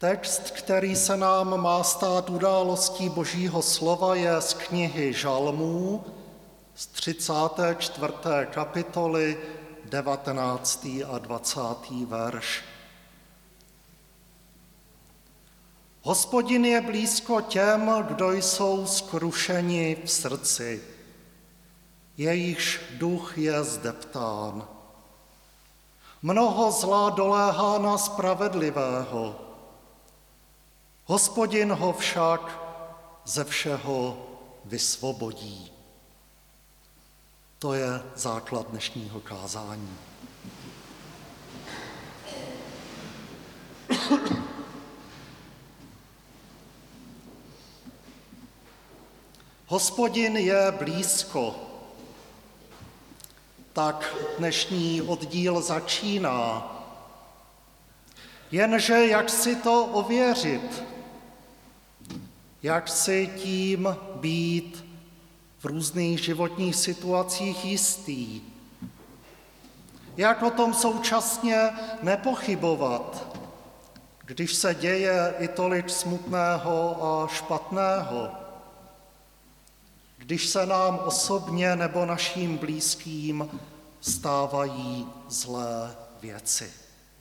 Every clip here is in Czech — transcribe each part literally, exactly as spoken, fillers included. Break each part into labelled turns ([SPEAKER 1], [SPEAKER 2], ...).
[SPEAKER 1] Text, který se nám má stát událostí Božího slova, je z knihy Žalmů z třicáté čtvrté kapitoly, devatenáctý a dvacátý verš. Hospodin je blízko těm, kdo jsou skrušeni v srdci, jejichž duch je zdeptán. Mnoho zla doléhá na spravedlivého, Hospodin ho však ze všeho vysvobodí. To je základ dnešního kázání. Hospodin je blízko. Tak dnešní oddíl začíná. Jenže jak si to ověřit? Jak si tím být v různých životních situacích jistý? Jak o tom současně nepochybovat, když se děje i tolik smutného a špatného? Když se nám osobně nebo našim blízkým stávají zlé věci.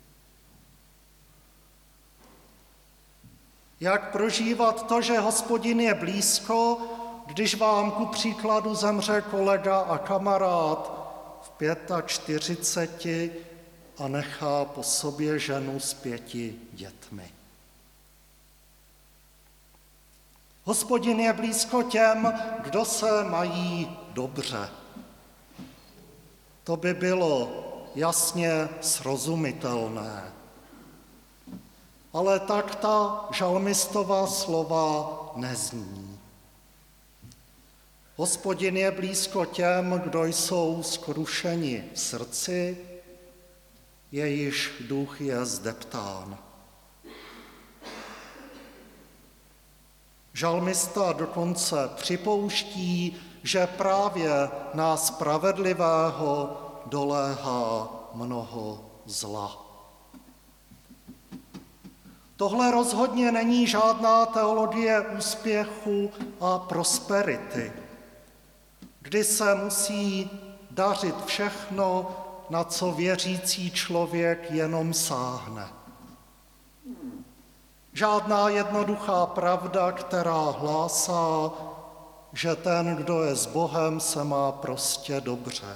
[SPEAKER 1] Jak prožívat to, že Hospodin je blízko, když vám ku příkladu zemře kolega a kamarád v čtyřiceti pěti a nechá po sobě ženu s pěti dětmi? Hospodin je blízko těm, kdo se mají dobře. To by bylo jasně srozumitelné. Ale tak ta žalmistová slova nezní. Hospodin je blízko těm, kdo jsou skrušeni v srdci, jejichž duch je zdeptán. Žalmista dokonce připouští, že právě na spravedlivého doléhá mnoho zla. Tohle rozhodně není žádná teologie úspěchu a prosperity, kdy se musí dařit všechno, na co věřící člověk jenom sáhne. Žádná jednoduchá pravda, která hlásá, že ten, kdo je s Bohem, se má prostě dobře.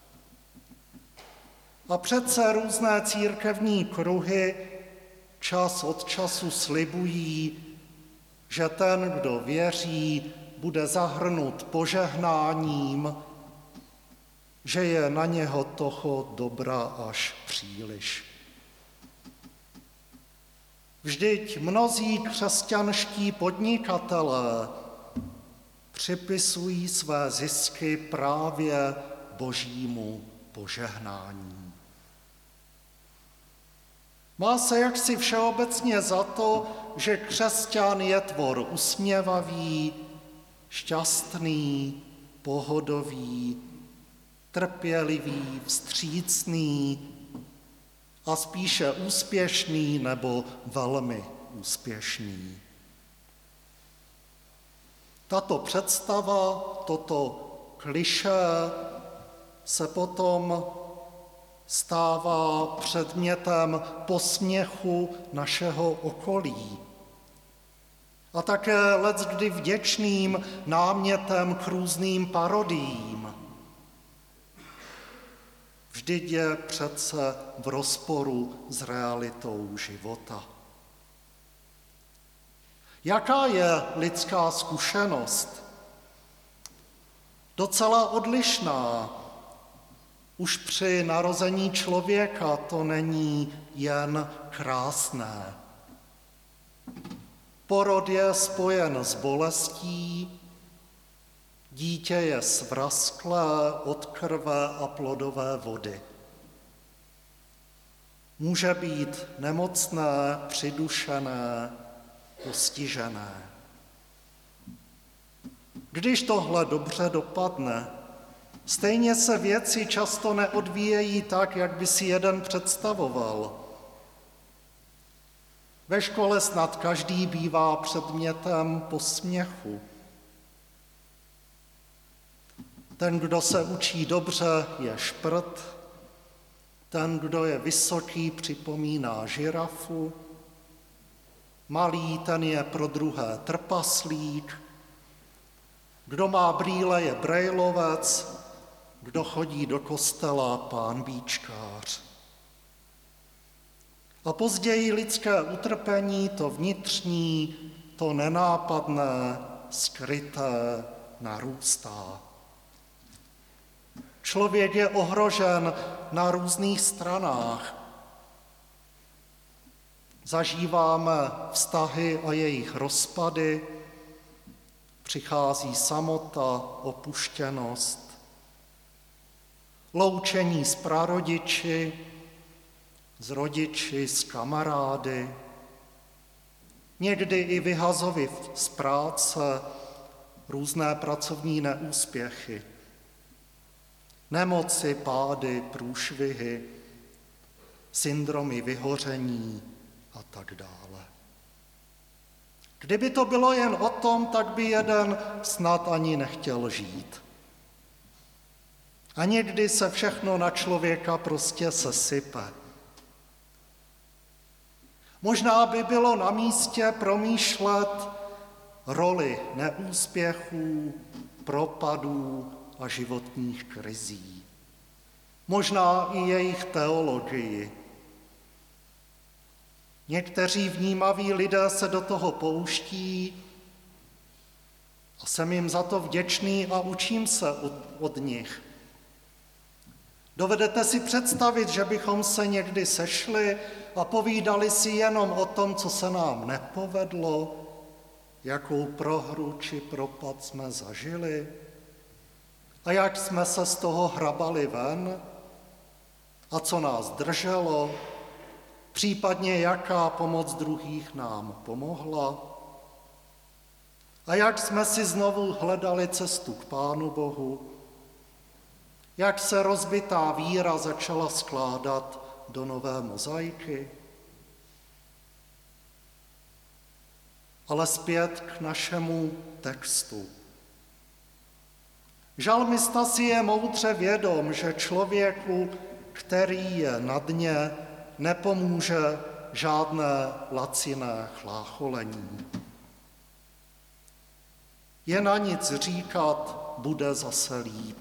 [SPEAKER 1] A přece různé církevní kruhy čas od času slibují, že ten, kdo věří, bude zahrnut požehnáním, že je na něho toho dobra až příliš. Vždyť mnozí křesťanští podnikatelé připisují své zisky právě Božímu požehnání. Má se jaksi všeobecně za to, že křesťan je tvor usměvavý, šťastný, pohodový, trpělivý, vstřícný a spíše úspěšný nebo velmi úspěšný. Tato představa, toto klišé se potom stává předmětem posměchu našeho okolí a také leckdy vděčným námětem k různým parodiím. Vždyť je přece v rozporu s realitou života. Jaká je lidská zkušenost? Docela odlišná. Už při narození člověka to není jen krásné. Porod je spojen s bolestí, dítě je svrasklé od krve a plodové vody. Může být nemocné, přidušené, postižené. Když tohle dobře dopadne, stejně se věci často neodvíjejí tak, jak by si jeden představoval. Ve škole snad každý bývá předmětem posměchu. Ten, kdo se učí dobře, je šprt, ten, kdo je vysoký, připomíná žirafu, malý, ten je pro druhé trpaslík, kdo má brýle, je brejlovec, kdo chodí do kostela, pán bíčkář. A později lidské utrpení, to vnitřní, to nenápadné, skryté, narůstá. Člověk je ohrožen na různých stranách. Zažíváme vztahy a jejich rozpady, přichází samota, opuštěnost, loučení s prarodiči, s rodiči, s kamarády, někdy i vyhazovi z práce, různé pracovní neúspěchy, nemoci, pády, průšvihy, syndromy vyhoření a tak dále. Kdyby to bylo jen o tom, tak by jeden snad ani nechtěl žít. A někdy se všechno na člověka prostě sesype. Možná by bylo na místě promýšlet roli neúspěchů, propadů a životních krizí. Možná i jejich teologii. Někteří vnímaví lidé se do toho pouští a jsem jim za to vděčný a učím se od, od nich. Dovedete si představit, že bychom se někdy sešli a povídali si jenom o tom, co se nám nepovedlo, jakou prohru či propad jsme zažili a jak jsme se z toho hrabali ven a co nás drželo, případně jaká pomoc druhých nám pomohla a jak jsme si znovu hledali cestu k Pánu Bohu, jak se rozbitá víra začala skládat do nové mozaiky. Ale zpět k našemu textu. Žalmista si je moudře vědom, že člověku, který je na dně, nepomůže žádné laciné chlácholení. Je na nic říkat, bude zase líp.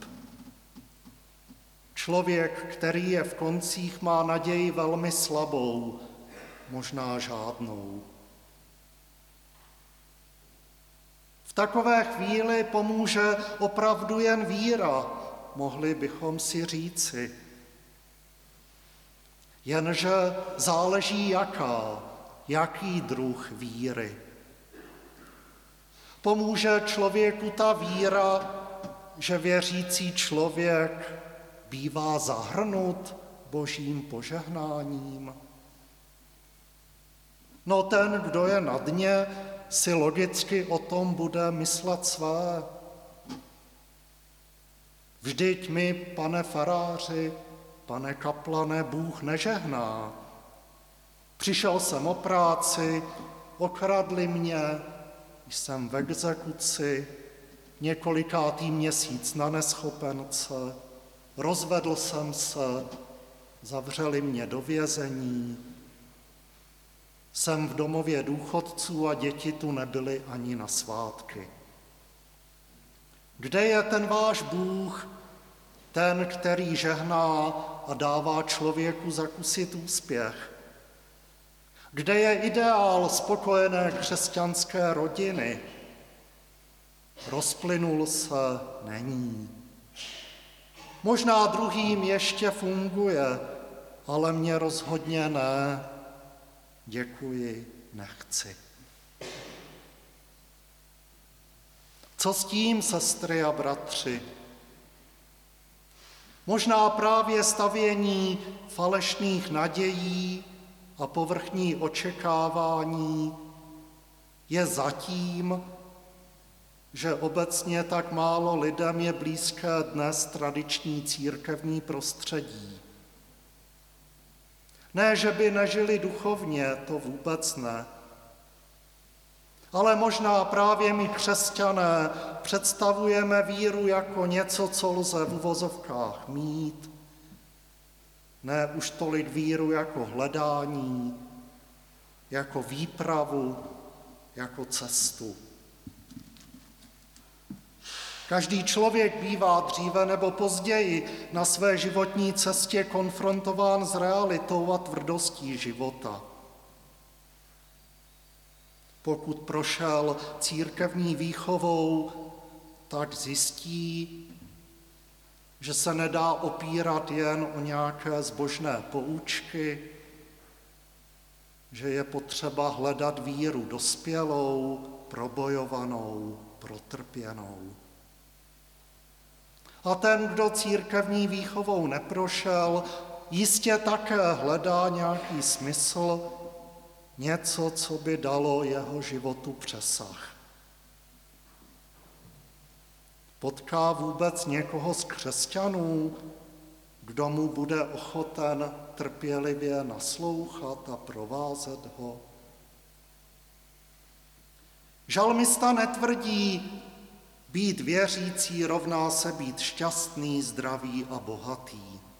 [SPEAKER 1] Člověk, který je v koncích, má naději velmi slabou, možná žádnou. V takové chvíli pomůže opravdu jen víra, mohli bychom si říci. Jenže záleží jaká, jaký druh víry. Pomůže člověku ta víra, že věřící člověk bývá zahrnut Božím požehnáním. No ten, kdo je na dně, si logicky o tom bude myslet své. Vždyť mi, pane faráři, pane kaplane, Bůh nežehná. Přišel jsem o práci, okradli mě, jsem v exekuci, několikátý měsíc na neschopence, rozvedl jsem se, zavřeli mě do vězení, jsem v domově důchodců a děti tu nebyly ani na svátky. Kde je ten váš Bůh, ten, který žehná a dává člověku zakusit úspěch? Kde je ideál spokojené křesťanské rodiny? Rozplynul se, není. Možná druhým ještě funguje, ale mě rozhodně ne. Děkuji, nechci. Co s tím, sestry a bratři? Možná právě stavění falešných nadějí a povrchní očekávání je zatím, že obecně tak málo lidem je blízké dnes tradiční církevní prostředí. Ne, že by nežili duchovně, to vůbec ne. Ale možná právě my křesťané představujeme víru jako něco, co lze v uvozovkách mít, ne už tolik víru jako hledání, jako výpravu, jako cestu. Každý člověk bývá dříve nebo později na své životní cestě konfrontován s realitou a tvrdostí života. Pokud prošel církevní výchovou, tak zjistí, že se nedá opírat jen o nějaké zbožné poučky, že je potřeba hledat víru dospělou, probojovanou, protrpěnou. A ten, kdo církevní výchovou neprošel, jistě také hledá nějaký smysl, něco, co by dalo jeho životu přesah. Potká vůbec někoho z křesťanů, kdo mu bude ochoten trpělivě naslouchat a provázet ho? Žalmista netvrdí, být věřící rovná se být šťastný, zdravý a bohatý.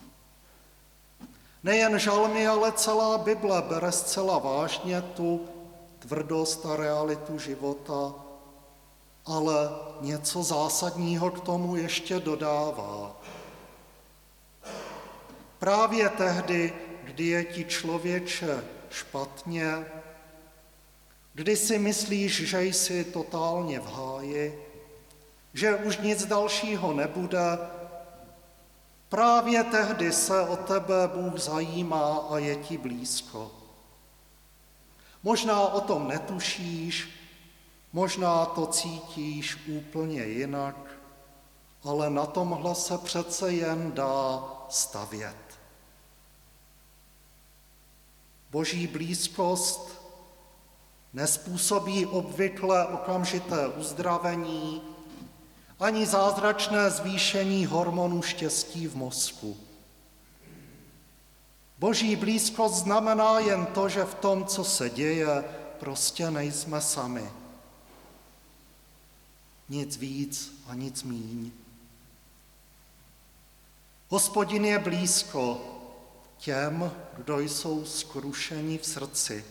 [SPEAKER 1] Nejen žalmy, ale celá Bible bere zcela vážně tu tvrdost a realitu života, ale něco zásadního k tomu ještě dodává. Právě tehdy, kdy je ti člověče špatně, kdy si myslíš, že jsi totálně v háji, že už nic dalšího nebude, právě tehdy se o tebe Bůh zajímá a je ti blízko. Možná o tom netušíš, možná to cítíš úplně jinak, ale na tomhle se přece jen dá stavět. Boží blízkost nespůsobí obvykle okamžité uzdravení ani zázračné zvýšení hormonu štěstí v mozku. Boží blízkost znamená jen to, že v tom, co se děje, prostě nejsme sami. Nic víc a nic míň. Hospodin je blízko těm, kdo jsou skrušeni v srdci.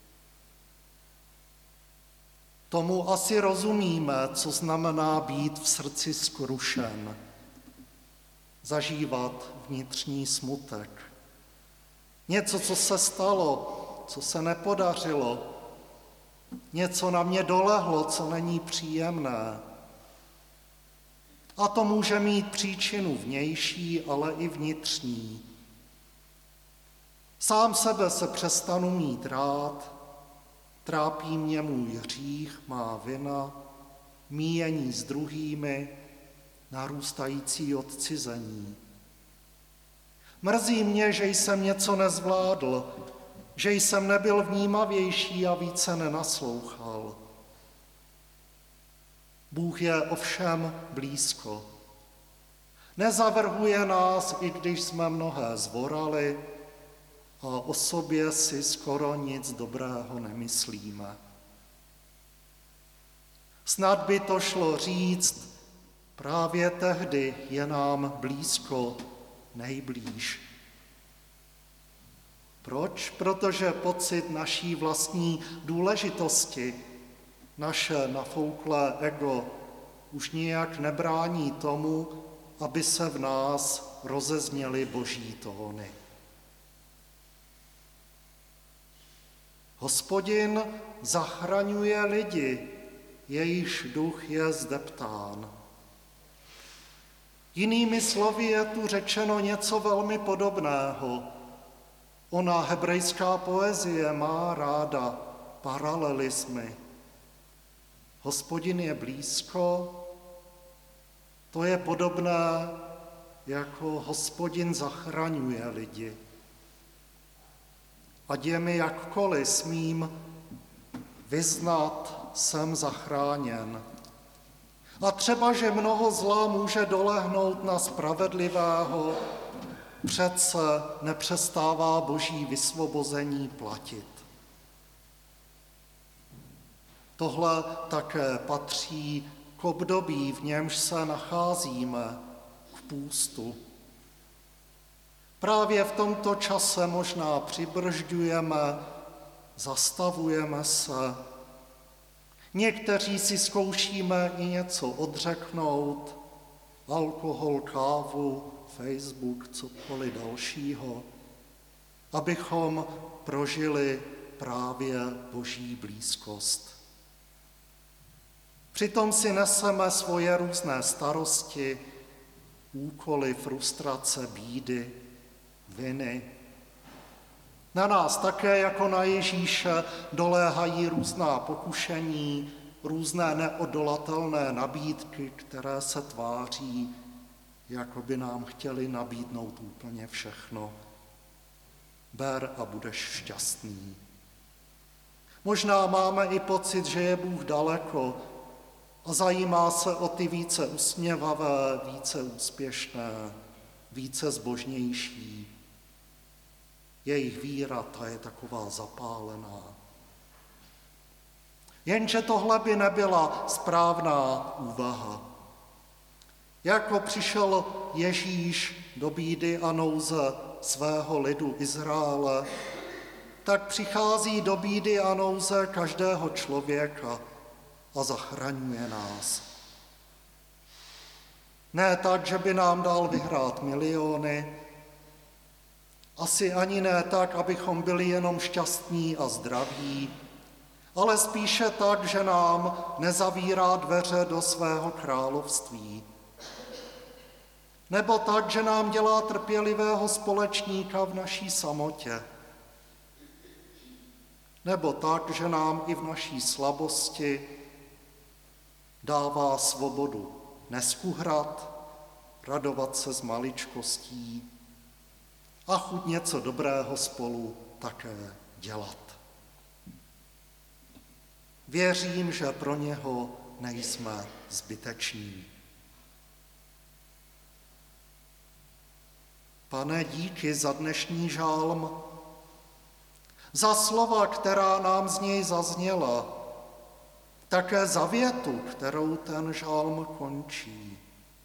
[SPEAKER 1] Tomu asi rozumíme, co znamená být v srdci skrušen, zažívat vnitřní smutek. Něco, co se stalo, co se nepodařilo, něco na mě dolehlo, co není příjemné. A to může mít příčinu vnější, ale i vnitřní. Sám sebe se přestanu mít rád, trápí mě můj hřích, má vina, míjení s druhými, narůstající odcizení. Mrzí mě, že jsem něco nezvládl, že jsem nebyl vnímavější a více nenaslouchal. Bůh je ovšem blízko. Nezavrhuje nás, i když jsme mnohé zvorali a o sobě si skoro nic dobrého nemyslíme. Snad by to šlo říct, právě tehdy je nám blízko, nejblíž. Proč? Protože pocit naší vlastní důležitosti, naše nafouklé ego už nijak nebrání tomu, aby se v nás rozezněly boží tóny. Hospodin zachraňuje lidi, jejichž duch je zdeptán. Jinými slovy je tu řečeno něco velmi podobného. Ona hebrejská poezie má ráda paralelismy. Hospodin je blízko, to je podobné, jako Hospodin zachraňuje lidi. Ať je mi jakkoliv, smím vyznat, jsem zachráněn. A třeba, že mnoho zla může dolehnout na spravedlivého, přece nepřestává Boží vysvobození platit. Tohle také patří k období, v němž se nacházíme, k půstu. Právě v tomto čase možná přibržďujeme, zastavujeme se. Někteří si zkoušíme i něco odřeknout, alkohol, kávu, Facebook, cokoliv dalšího, abychom prožili právě Boží blízkost. Přitom si neseme svoje různé starosti, úkoly, frustrace, bídy, viny. Na nás také jako na Ježíše doléhají různá pokušení, různé neodolatelné nabídky, které se tváří, jako by nám chtěli nabídnout úplně všechno. Ber a budeš šťastný. Možná máme i pocit, že je Bůh daleko a zajímá se o ty více usměvavé, více úspěšné, více zbožnější. Jejich víra, ta je taková zapálená. Jenže tohle by nebyla správná úvaha. Jako přišel Ježíš do bídy a nouze svého lidu Izraele, tak přichází do bídy a nouze každého člověka a zachraňuje nás. Ne tak, že by nám dal vyhrát miliony, asi ani ne tak, abychom byli jenom šťastní a zdraví, ale spíše tak, že nám nezavírá dveře do svého království. Nebo tak, že nám dělá trpělivého společníka v naší samotě. Nebo tak, že nám i v naší slabosti dává svobodu neskuhrat, radovat se z maličkostí a chuť něco dobrého spolu také dělat. Věřím, že pro něho nejsme zbyteční. Pane, díky za dnešní žálm, za slova, která nám z něj zazněla, také za větu, kterou ten žálm končí.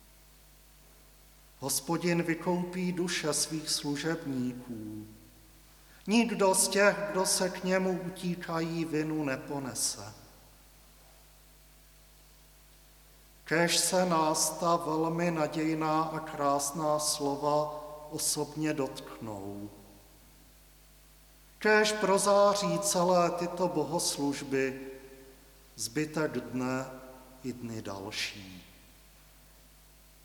[SPEAKER 1] Hospodin vykoupí duše svých služebníků. Nikdo z těch, kdo se k němu utíkají, vinu neponese. Kéž se nás ta velmi nadějná a krásná slova osobně dotknou. Kéž prozáří celé tyto bohoslužby zbytek dne i dny další.